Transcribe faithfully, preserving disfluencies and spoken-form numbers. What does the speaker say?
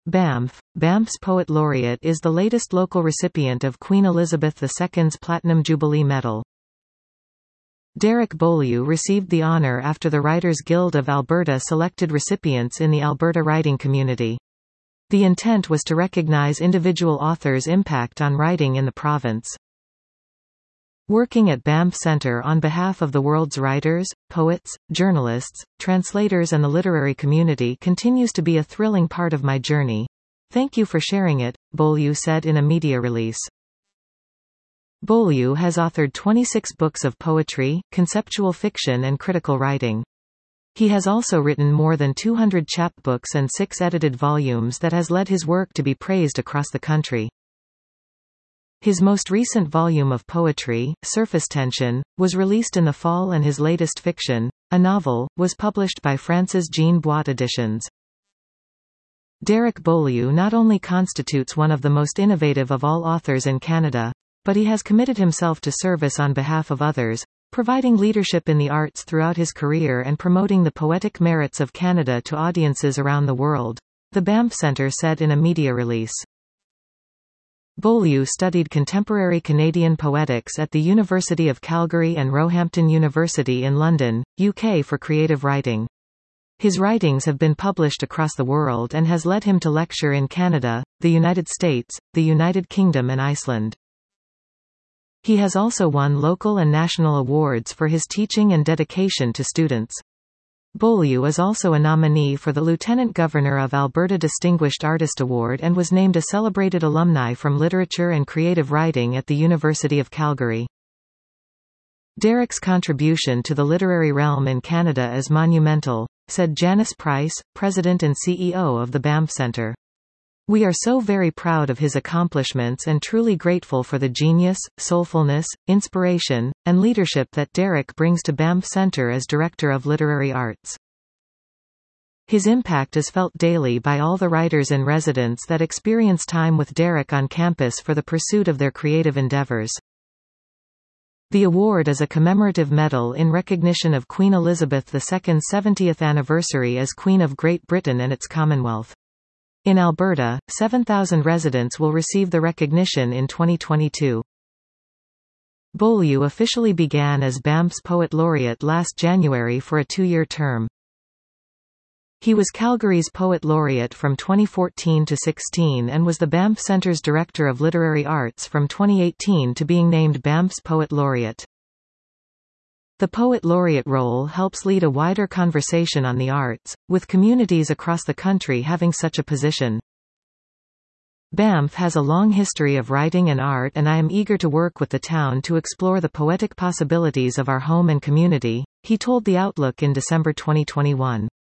Banff. Banff's Poet Laureate is the latest local recipient of Queen Elizabeth the Second's Platinum Jubilee Medal. Derek Beaulieu received the honour after the Writers Guild of Alberta selected recipients in the Alberta writing community. The intent was to recognise individual authors' impact on writing in the province. Working at Banff Centre on behalf of the world's writers, poets, journalists, translators and the literary community continues to be a thrilling part of my journey. Thank you for sharing it, Beaulieu said in a media release. Beaulieu has authored twenty-six books of poetry, conceptual fiction and critical writing. He has also written more than two hundred chapbooks and six edited volumes that has led his work to be praised across the country. His most recent volume of poetry, Surface Tension, was released in the fall and his latest fiction, a novel, was published by Francis Jean Boit Editions. Derek Beaulieu not only constitutes one of the most innovative of all authors in Canada, but he has committed himself to service on behalf of others, providing leadership in the arts throughout his career and promoting the poetic merits of Canada to audiences around the world, the Banff Centre said in a media release. Beaulieu studied contemporary Canadian poetics at the University of Calgary and Roehampton University in London, U K for creative writing. His writings have been published across the world and has led him to lecture in Canada, the United States, the United Kingdom and Iceland. He has also won local and national awards for his teaching and dedication to students. Beaulieu is also a nominee for the Lieutenant Governor of Alberta Distinguished Artist Award and was named a celebrated alumni from literature and creative writing at the University of Calgary. Derek's contribution to the literary realm in Canada is monumental, said Janice Price, President and C E O of the Banff Centre. We are so very proud of his accomplishments and truly grateful for the genius, soulfulness, inspiration, and leadership that Derek brings to Banff Centre as Director of Literary Arts. His impact is felt daily by all the writers in residence that experience time with Derek on campus for the pursuit of their creative endeavours. The award is a commemorative medal in recognition of Queen Elizabeth the Second's seventieth anniversary as Queen of Great Britain and its Commonwealth. In Alberta, seven thousand residents will receive the recognition in twenty twenty-two. Beaulieu officially began as Banff's Poet Laureate last January for a two-year term. He was Calgary's Poet Laureate from twenty fourteen to sixteen and was the Banff Centre's Director of Literary Arts from twenty eighteen to being named Banff's Poet Laureate. The Poet Laureate role helps lead a wider conversation on the arts, with communities across the country having such a position. Banff has a long history of writing and art and I am eager to work with the town to explore the poetic possibilities of our home and community, he told The Outlook in December twenty twenty-one.